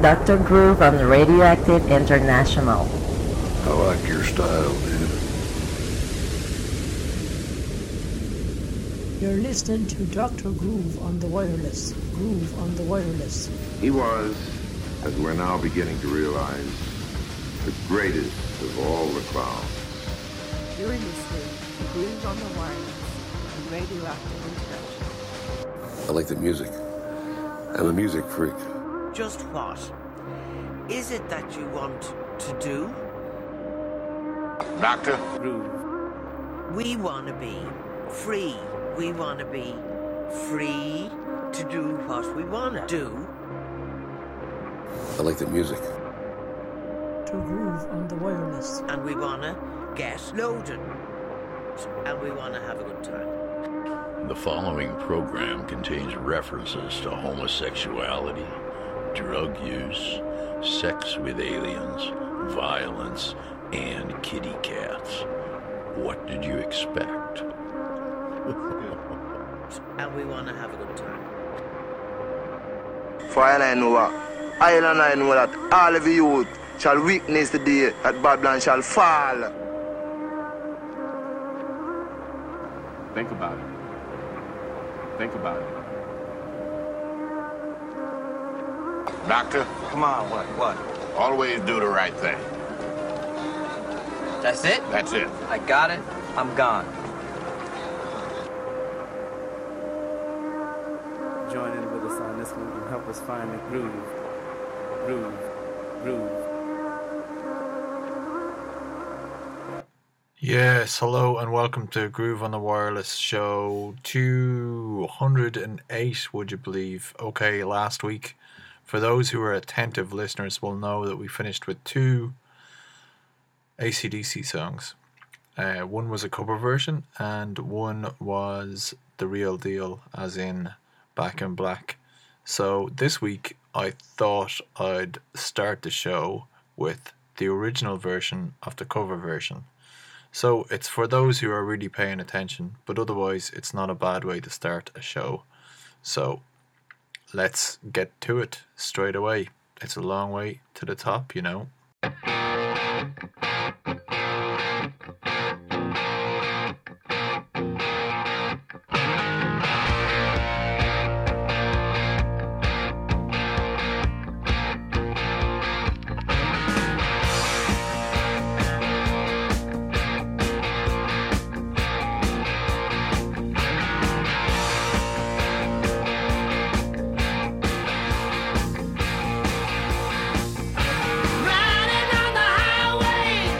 Dr. Groove on Radioactive International. I like your style, dude. You're listening to Dr. Groove on the wireless. Groove on the wireless. He was, as we're now beginning to realize, the greatest of all the clowns. You're listening to Groove on the wireless on Radioactive International. I like the music. I'm a music freak. Just what is it that you want to do? Doctor? Groove. We want to be free. We want to be free to do what we want to do. I like the music. To Groove on the wireless. And we want to get loaded. And we want to have a good time. The following program contains references to homosexuality, drug use, sex with aliens, violence, and kitty cats. What did you expect? And we want to have a good time. For I know what, I know that all of you shall witness the day that Babylon shall fall. Think about it. Think about it. Doctor? Come on, what? Always do the right thing. That's it? That's it. I got it. I'm gone. Join in with us on this one and help us find the groove. Yes, hello and welcome to Groove on the Wireless show 208, would you believe? Okay, last week, for those who are attentive listeners will know that we finished with two AC/DC songs. One was a cover version and one was the real deal, as in Back in Black. So this week I thought I'd start the show with the original version of the cover version. So it's for those who are really paying attention, but otherwise it's not a bad way to start a show. So let's get to it straight away. It's a long way to the top, you know. Riding on the highway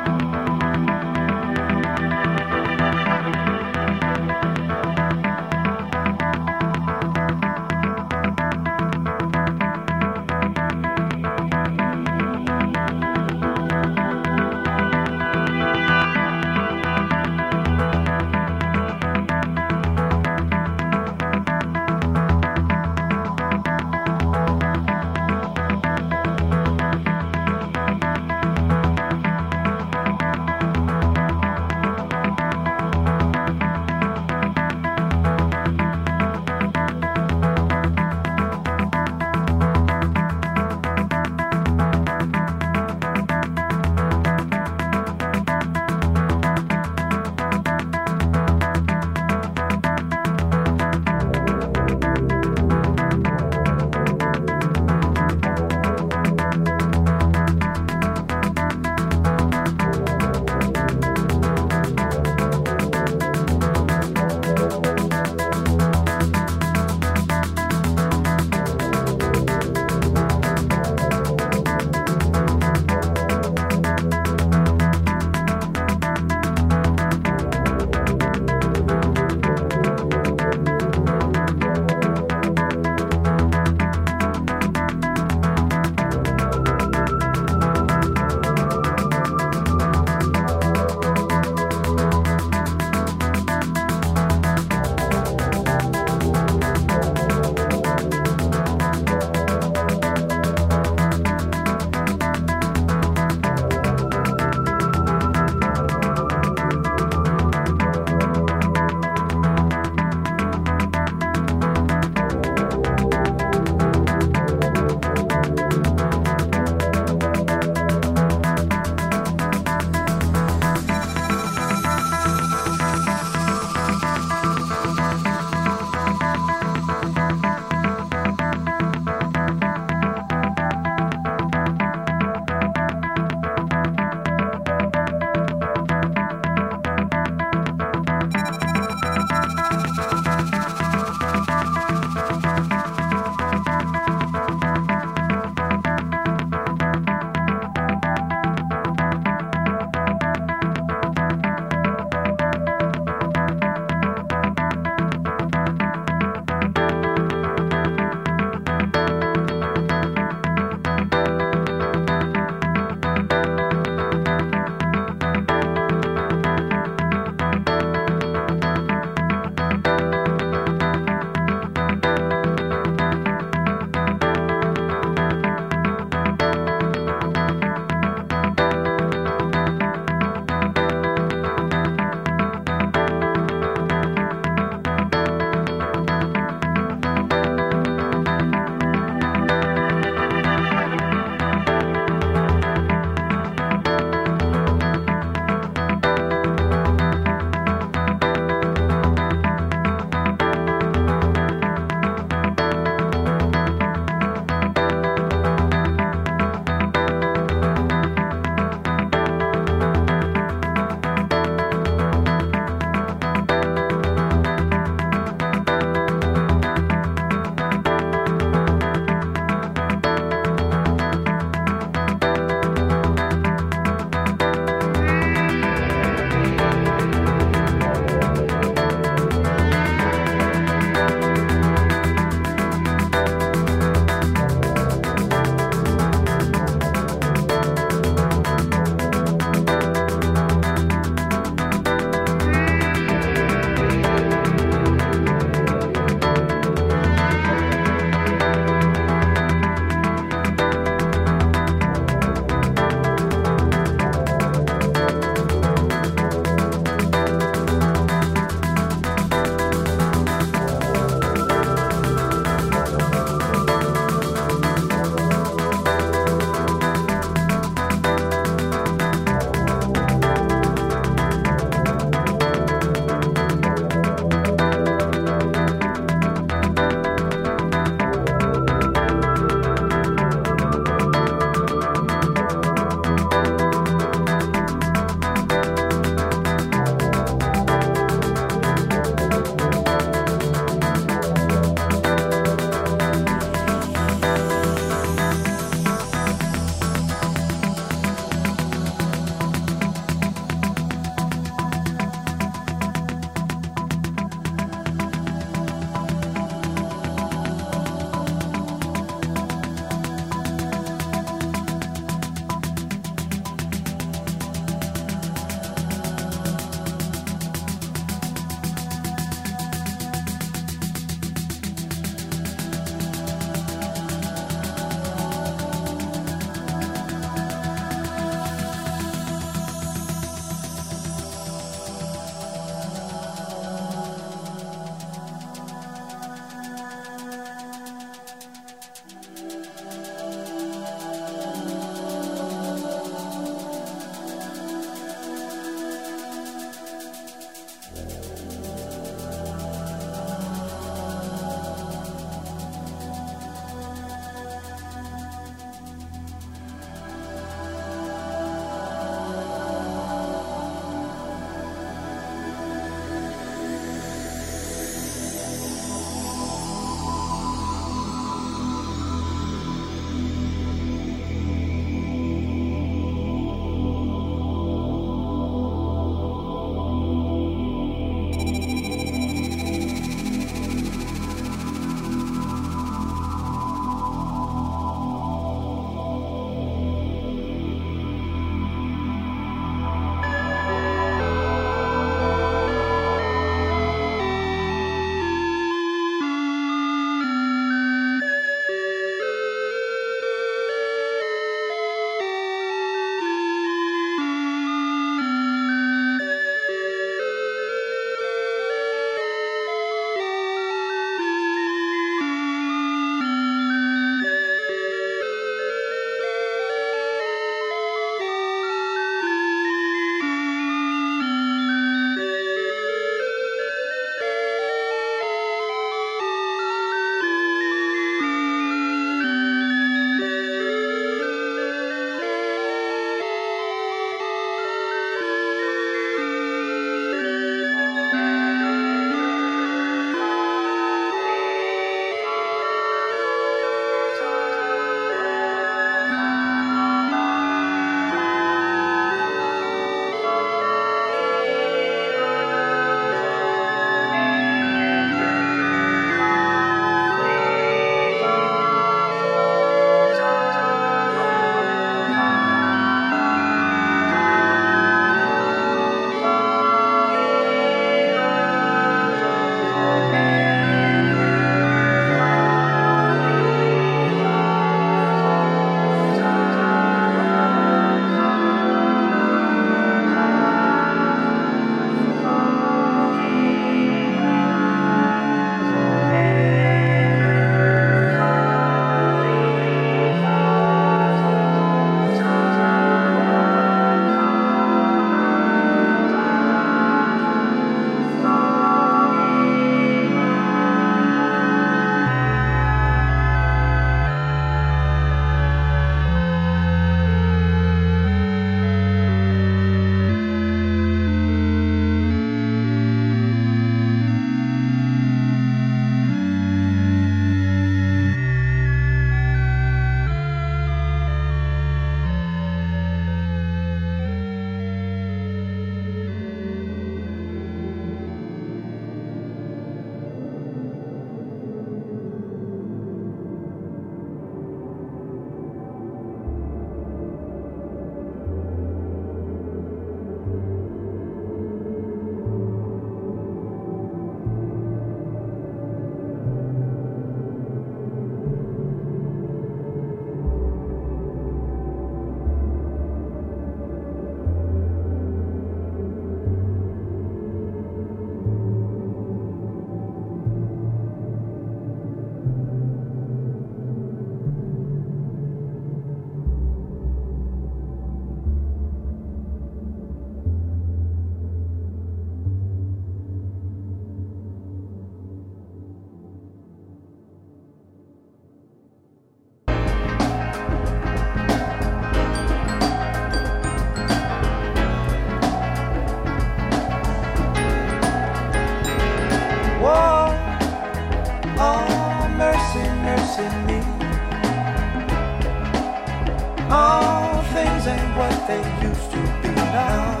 used to be. Now,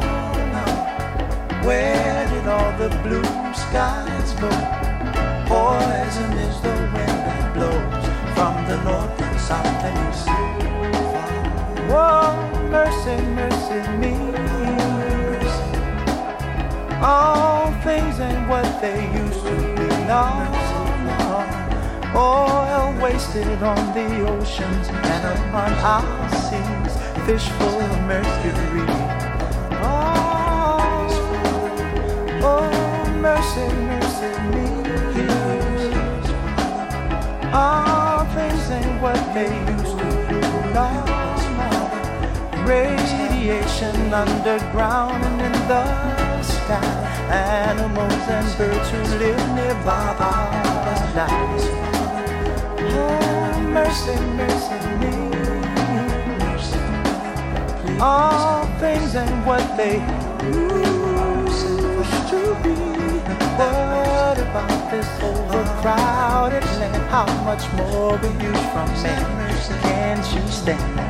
where did all the blue skies go? Poison is the wind that blows from the north and south and east. Whoa, mercy, mercy me. All things ain't what they used to be. No, no. Oil wasted on the oceans and upon our seas, fish full of mercury. Oh, mercy, mercy me. All things ain't what they used to be. No, no. Radiation underground and in the sky. Animals and birds who live nearby are dying. Oh, mercy, mercy me. All things ain't what they used to be. What about this overcrowded land? How much more will you from me? Can't you stand?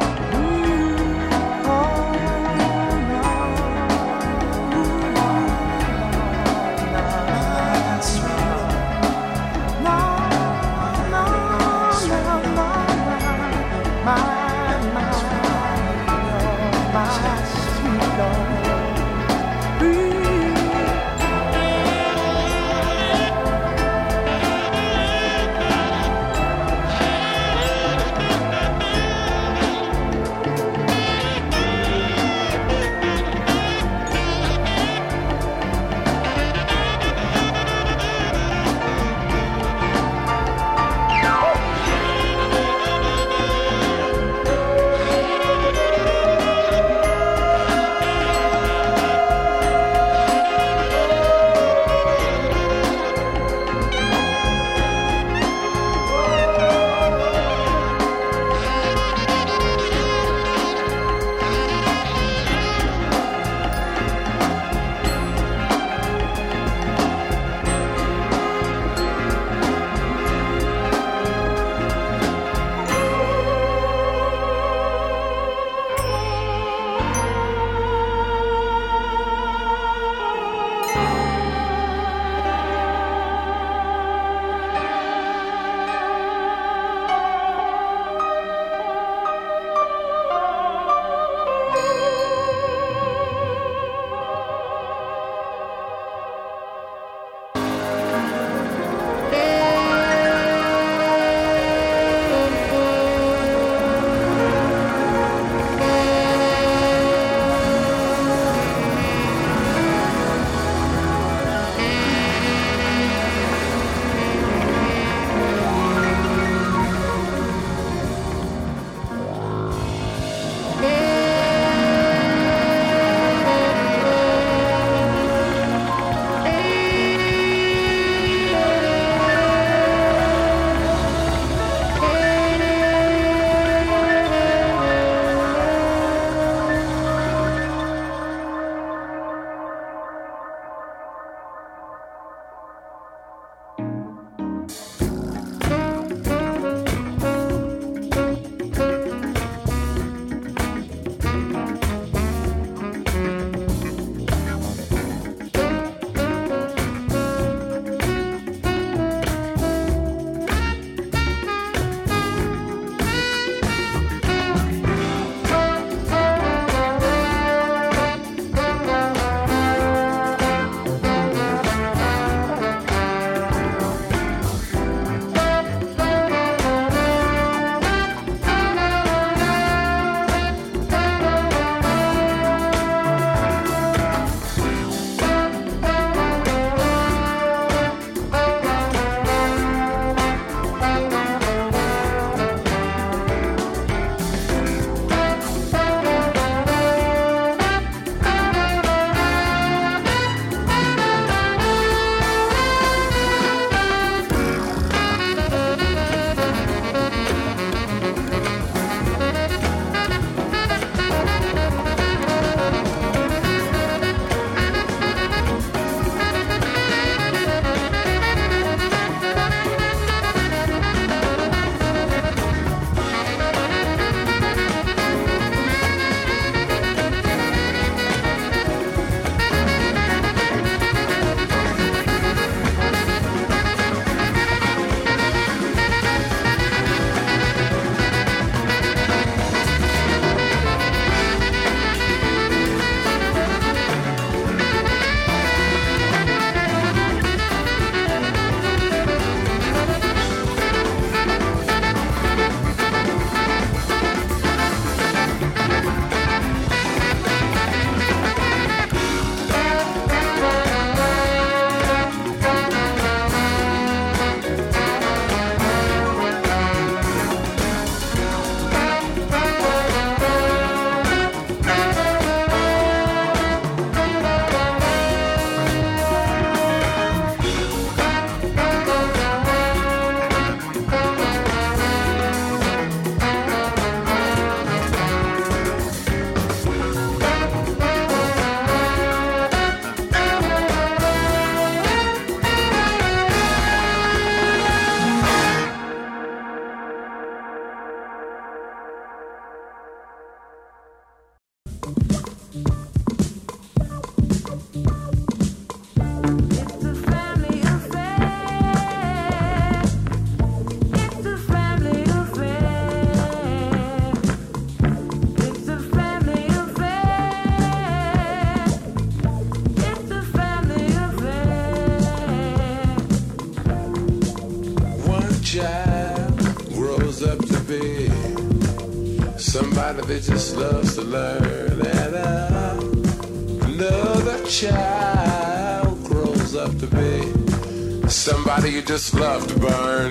somebody that just loves to learn, and another child grows up to be somebody you just love to burn.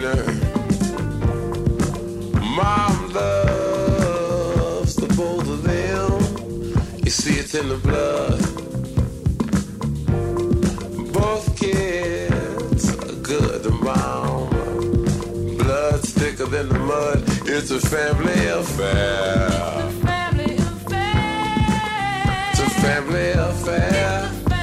Mom loves the both of them. You see it's in the blood. Both kids are good to mom. Blood's thicker than the mud. It's a family affair. It's a family affair.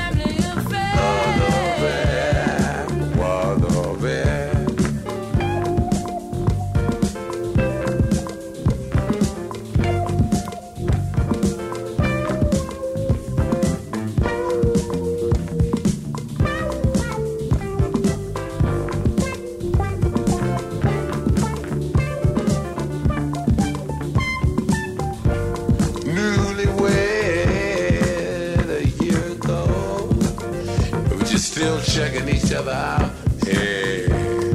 Checking each other out. Hey,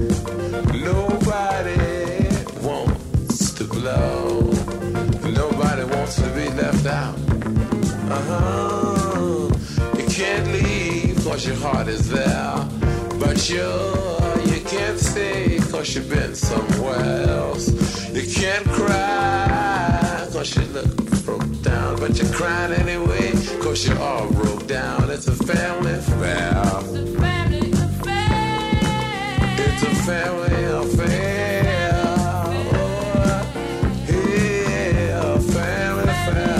nobody wants to blow. Nobody wants to be left out. You can't leave cause your heart is there. But you can't stay cause you've been somewhere else. You can't cry cause you look broke down. But you're crying anyway cause you're all broke down. It's a family affair. It's a family affair. Oh, yeah, family affair.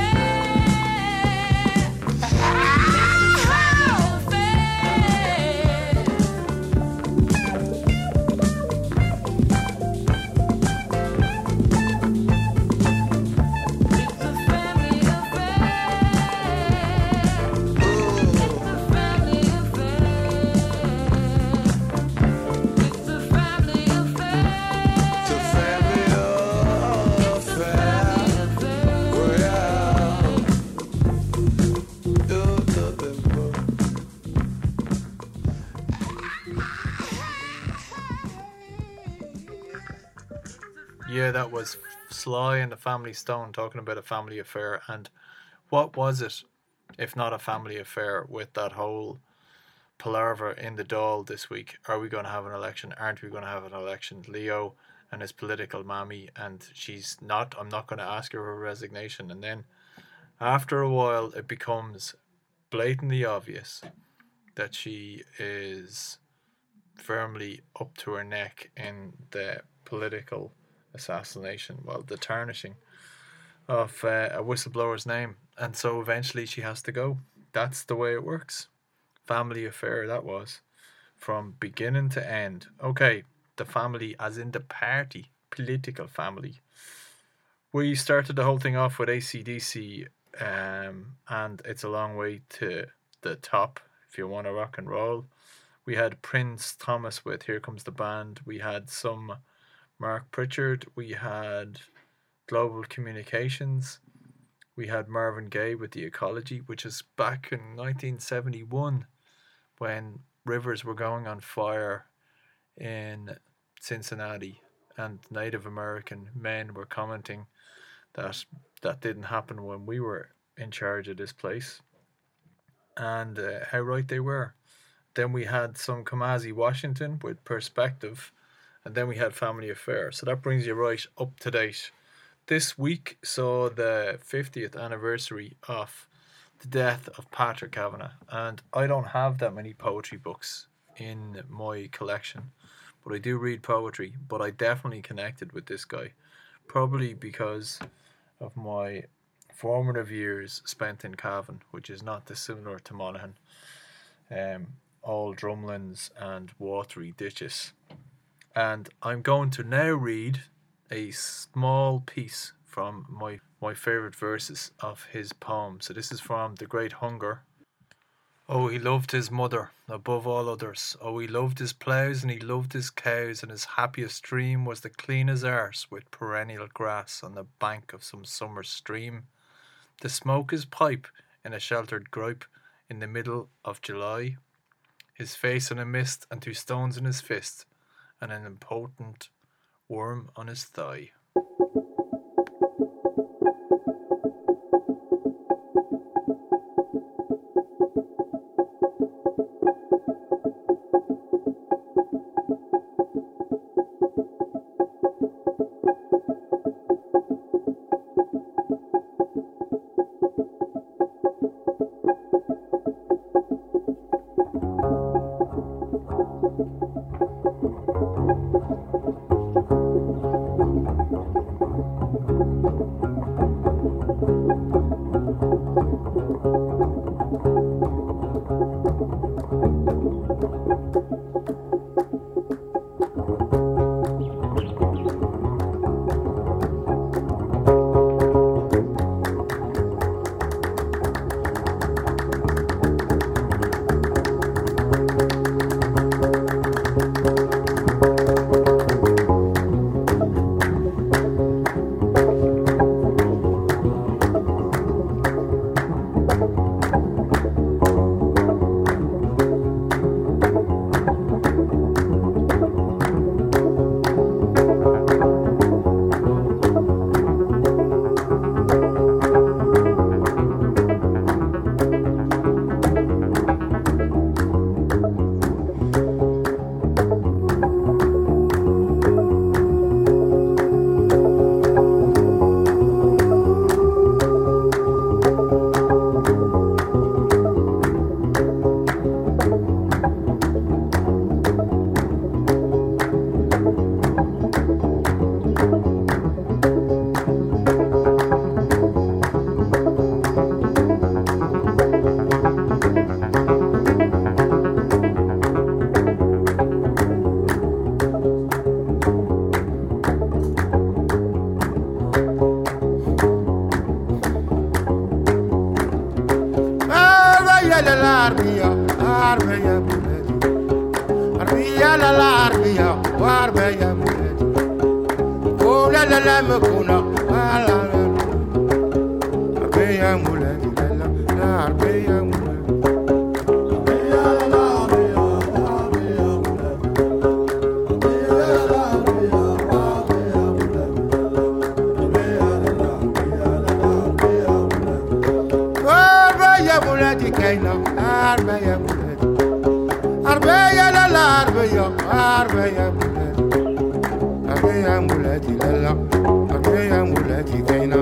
Yeah, that was Sly and the Family Stone talking about a family affair. And what was it, if not a family affair, with that whole palaver in the Dáil this week? Are we going to have an election? Aren't we going to have an election? Leo and his political mammy, and she's not. I'm not going to ask her for resignation. And then after a while, it becomes blatantly obvious that she is firmly up to her neck in the political assassination, well, the tarnishing of a whistleblower's name, and so eventually she has to go. That's the way it works. Family affair that was, from beginning to end. Okay, the family as in the party, political family. We started the whole thing off with AC/DC, and it's a long way to the top if you want to rock and roll. We had Prince Thomas with Here Comes the Band. We had some Mark Pritchard. We had Global Communications. We had Marvin Gaye with The Ecology, which is back in 1971 when rivers were going on fire in Cincinnati and Native American men were commenting that that didn't happen when we were in charge of this place, and how right they were. Then we had some Kamasi Washington with Perspective, and then we had Family Affair. So that brings you right up to date. This week saw the 50th anniversary of the death of Patrick Kavanagh, and I don't have that many poetry books in my collection, but I do read poetry. But I definitely connected with this guy, probably because of my formative years spent in Cavan, which is not dissimilar to Monaghan. All drumlins and watery ditches. And I'm going to now read a small piece from my favourite verses of his poem. So this is from The Great Hunger. Oh, he loved his mother above all others. Oh, he loved his ploughs and he loved his cows, and his happiest dream was to clean his arse with perennial grass on the bank of some summer stream, to smoke his pipe in a sheltered gripe in the middle of July, his face in a mist and 2 stones in his fist, and an impotent worm on his thigh. arbia, arbia muleti. Arbia la arbia, arbia muleti. Kuna la mekuna, ala la. Arbia muleti, la arbia muleti. Kaina arbaya muleti arbaya la la arbaya muleti la la arbaya muleti kaina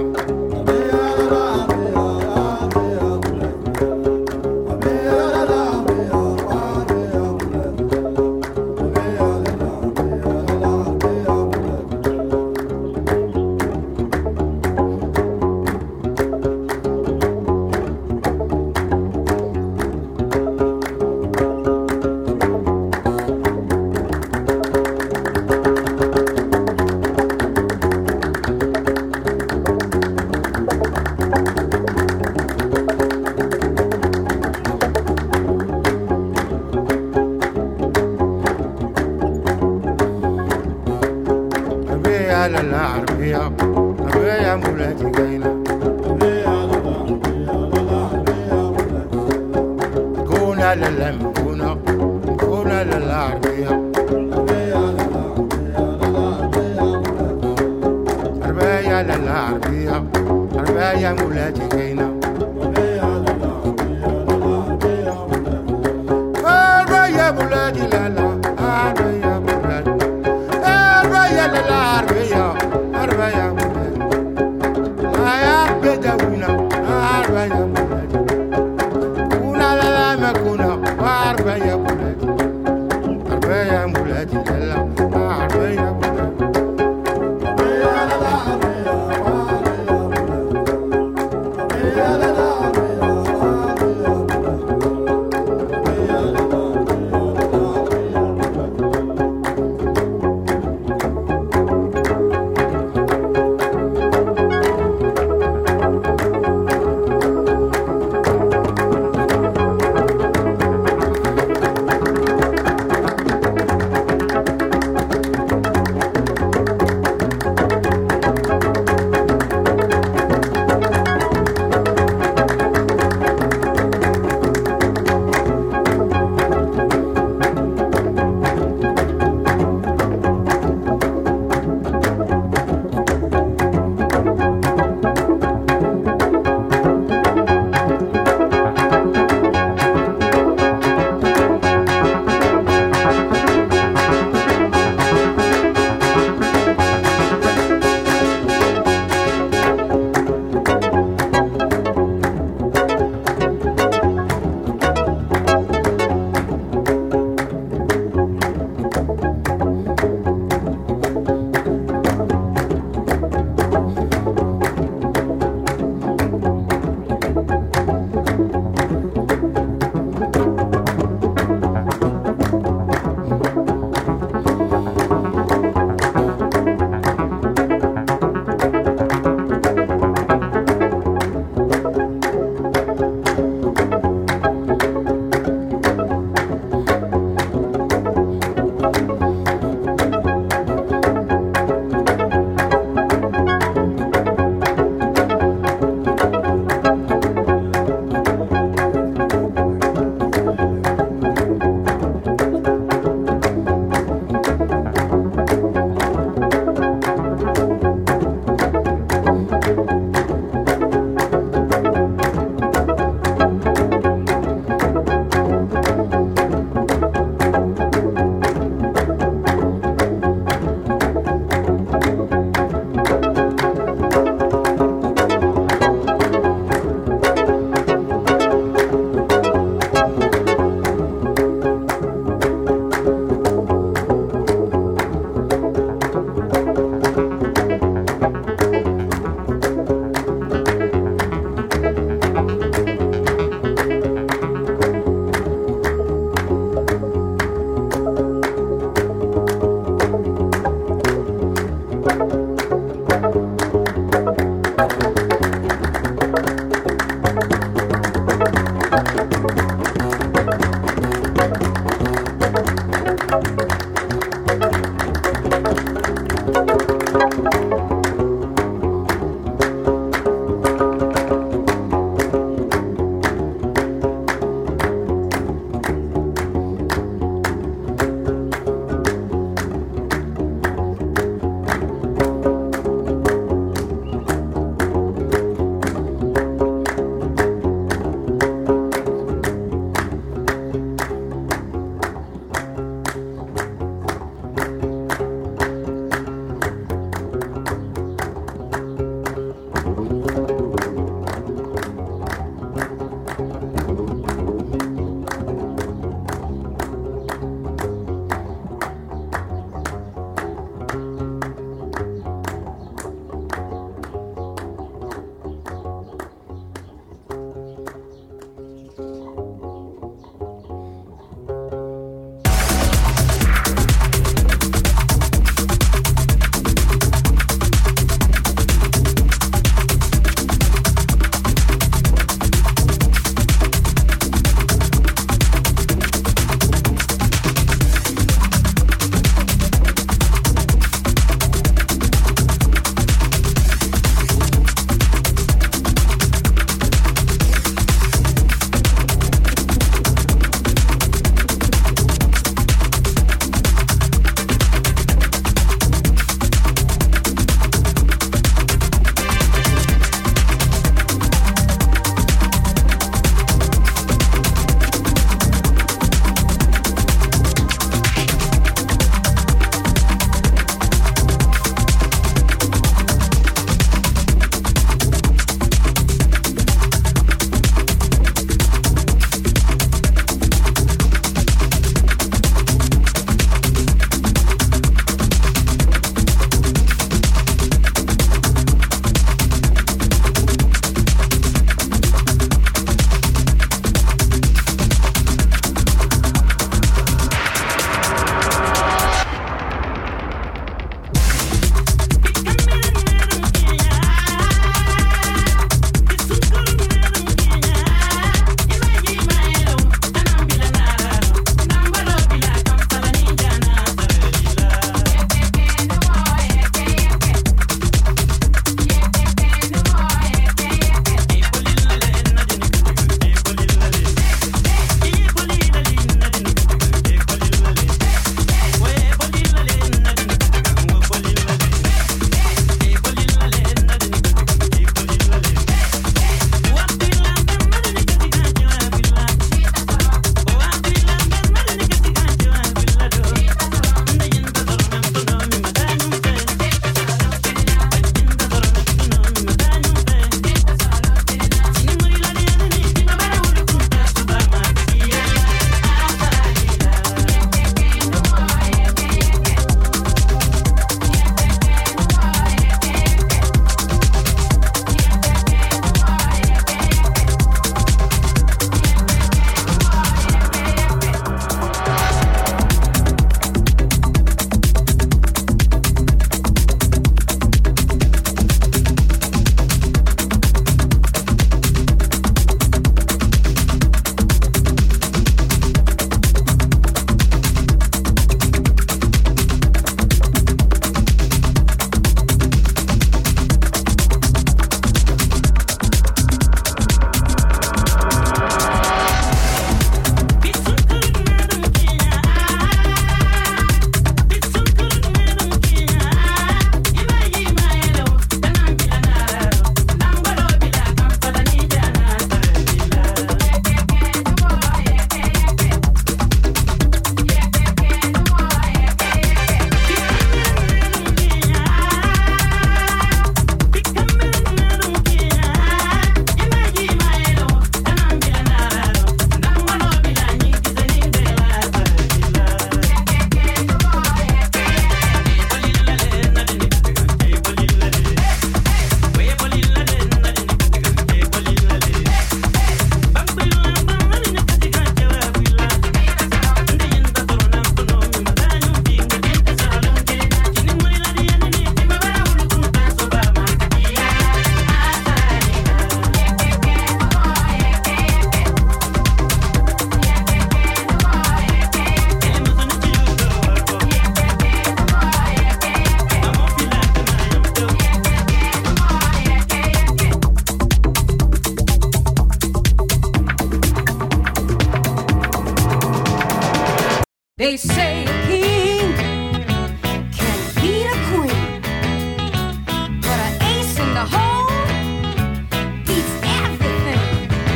They say a king can beat a queen, but an ace in the hole beats everything.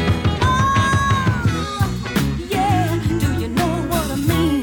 Oh, yeah, do you know what I mean?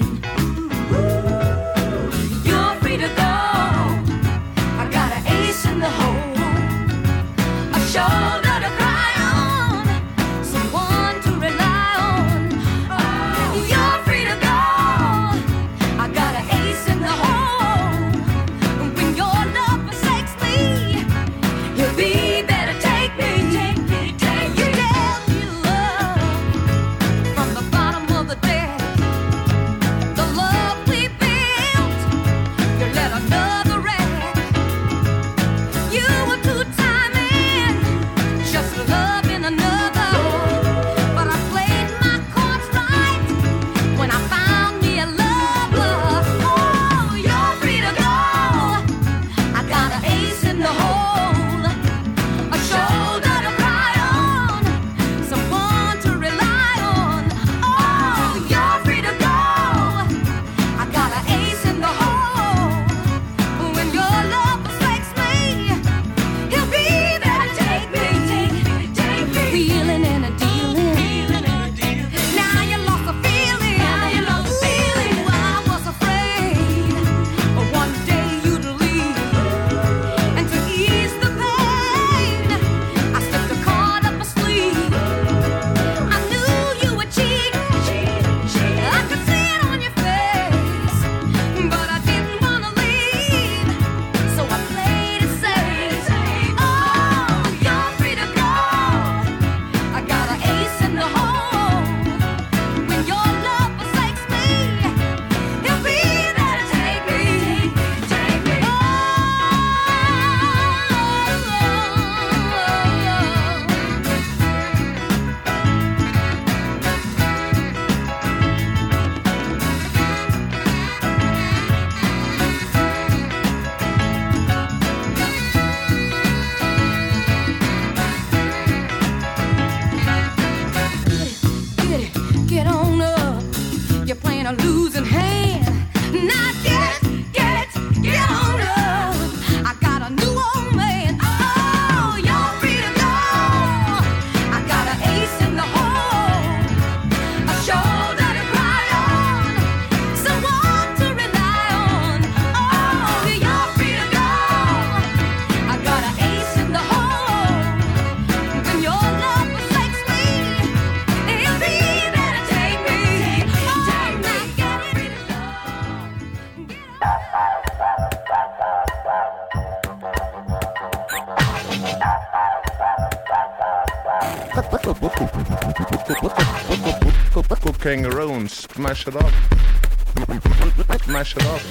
You're free to go. I got an ace in the hole, a shoulder to cry on, someone to rely on. Oh, you're free to go. I got an ace in the hole. When your love forsakes me, you'll be better take me. You gave me love from the bottom of the depth. The love we built, you let another wreck. You were two-timing, just loving another. But I played my cards right when I found me a lover. Oh, you're free to go. I got an ace in the hole, a shoulder to cry on, someone to rely on. Oh, you're free to go. I got an ace in the hole. When your love forsakes me, he'll be there to take me. Feeling and a dealing. Now you lost the feeling. Well, I was afraid one day you'd leave, and to ease the pain, I slipped a card up my sleeve. I knew you were cheating. I could see it on your face, but I didn't want to leave, so I played it safe. Oh, you're free to go. I got an ace in the hole. When your love forsakes me, he'll be there to take me. Get on up. You're playing a losing hand. Now get on up. I got a new old man. Oh, you're free to go. I got an ace in the hole, a shoulder to cry on, someone to rely on. Oh, you're free to go. I got an ace in the hole. When your love forsakes me, he'll be there to take me. Oh, now get free to go. Go kangaroo and smash it up. Smash it up.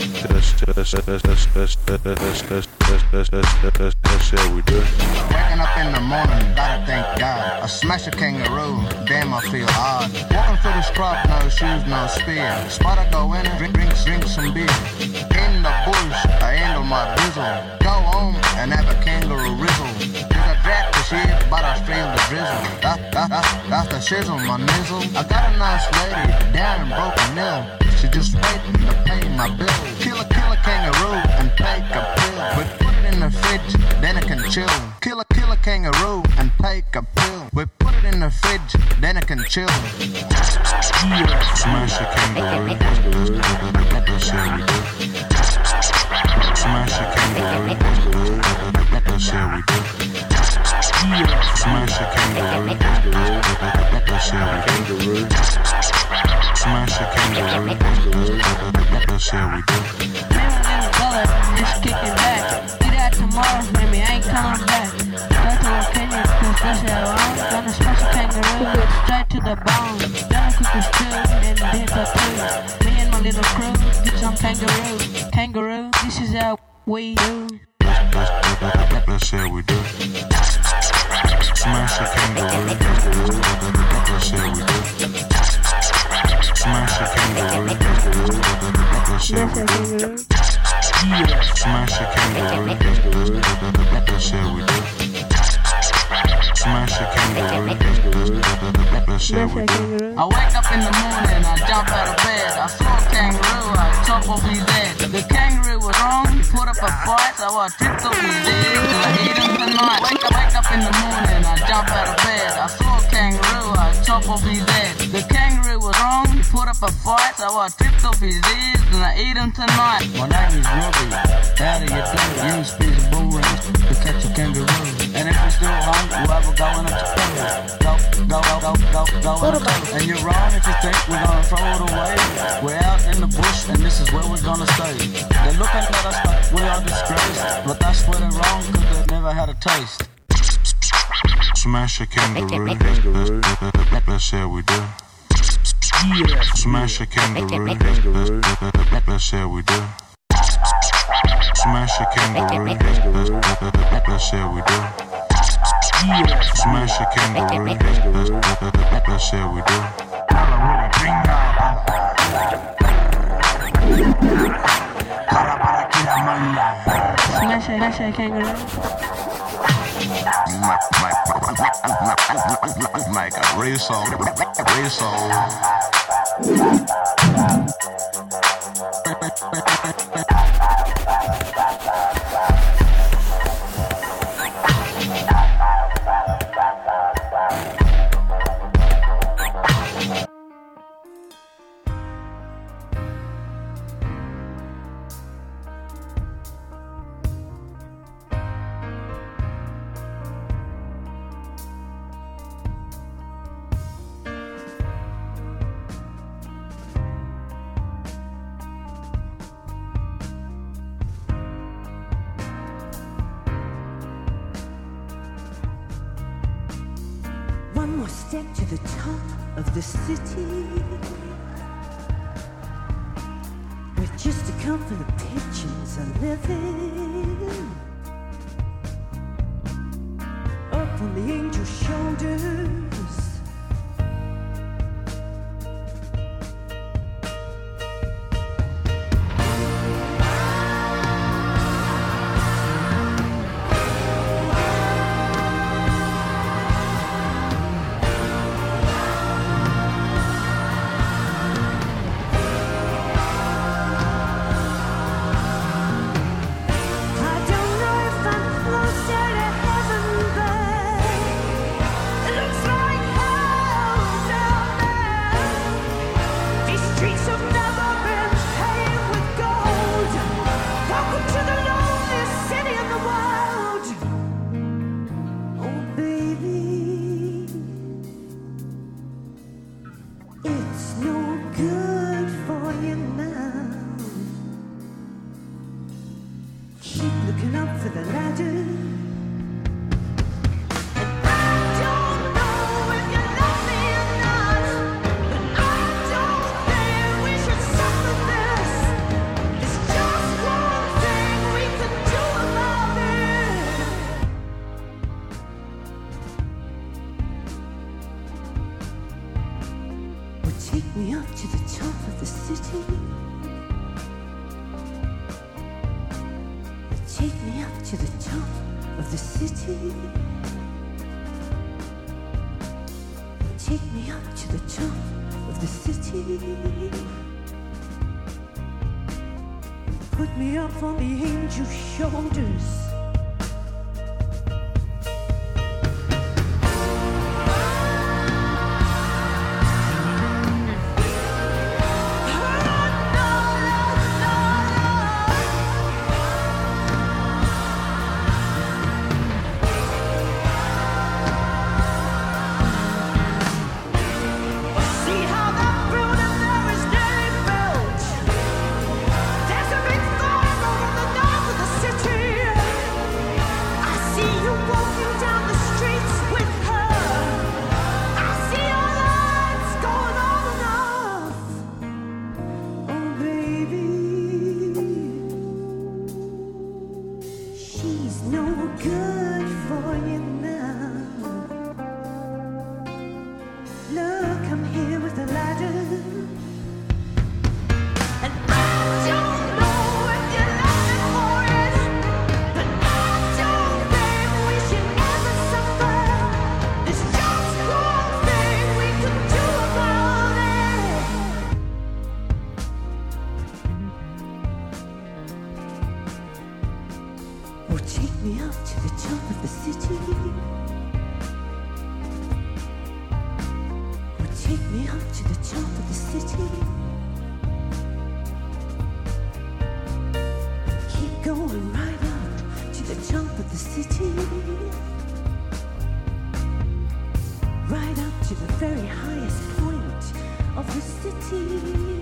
That's how we do it. Waking up in the morning, gotta thank God. I smash a kangaroo, damn I feel odd. Walking through the scrub, no shoes, no spear. Spot I go in, drink some beer. In the bush, I handle my bizzle. Go home and have a kangaroo rizzle. There's a drat this year, but I feel the drizzle. That's the shizzle, my nizzle. I got a nice lady down in Broken Hill. She just waiting to pay my bill. Kill a kangaroo and take a pill. We put it in the fridge, then it can chill. Kill a kangaroo and take a pill. We put it in the fridge, then it can chill. Smash a kangaroo. That's how we do it. Smash a kangaroo. That's how we do it. Smash a kangaroo. That's how we do it. Smash a kangaroo. That's how we do it. Just kicking back. Do that tomorrow, maybe I ain't coming back. Start to opinion, cause that's how I'm gonna smash a kangaroo, straight to the bone. Gonna cook the stew and dip the too. Me and my little crew, get some kangaroo. Kangaroo, this is how we do. That's how we do it. Smash a kangaroo. That's how we do it. Smash a kangaroo. That's how we do it. Smash a kangaroo. That's how we do it. Smash a kangaroo. That's how shall we do? I wake up in the morning, I jump out of bed. I saw a kangaroo, I chop off his head. The kangaroo was wrong, he put up a fight, so I tripped off his head till I ate him tonight. Wake up in the morning, I jump out of bed. I saw a kangaroo, I chop off his head. The kangaroo was wrong, he put up a fight, so I tripped off his head and I ate him tonight. My name is Robbie, how do you do? Use these bull rings to catch a kangaroo. And if you're still hungry, we'll have a go in a go. And you're wrong if you think we're gonna throw it away. We're out in the bush and this is where we're gonna stay. They're looking at us like we are disgraced, but that's where they're wrong because they've never had a taste. Smash a kangaroo. Let's see how we do. Smash a kangaroo. Let's see how we do. Smash a kangaroo. Let's see how we do. Smash a kangaroo. Let's see how we do. Smash a kangaroo. Make a real soul. One more step to the top of the city, with just a couple of pigeons are living up on the angel's shoulders. Take me up to the top of the city. Take me up to the top of the city. Take me up to the top of the city. Put me up on the angel's shoulders. There's a big fire over the north of the city. me up to the top of the city. Keep going right up to the top of the city. Right up to the very highest point of the city.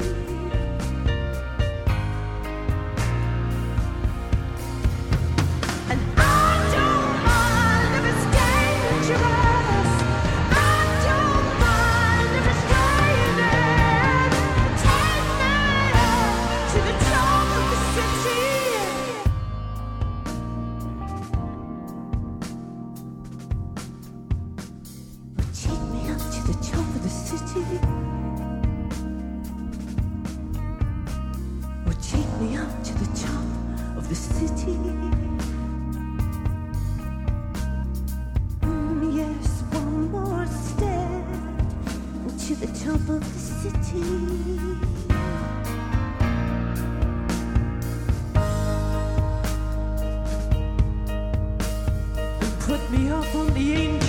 Put me up on the angel.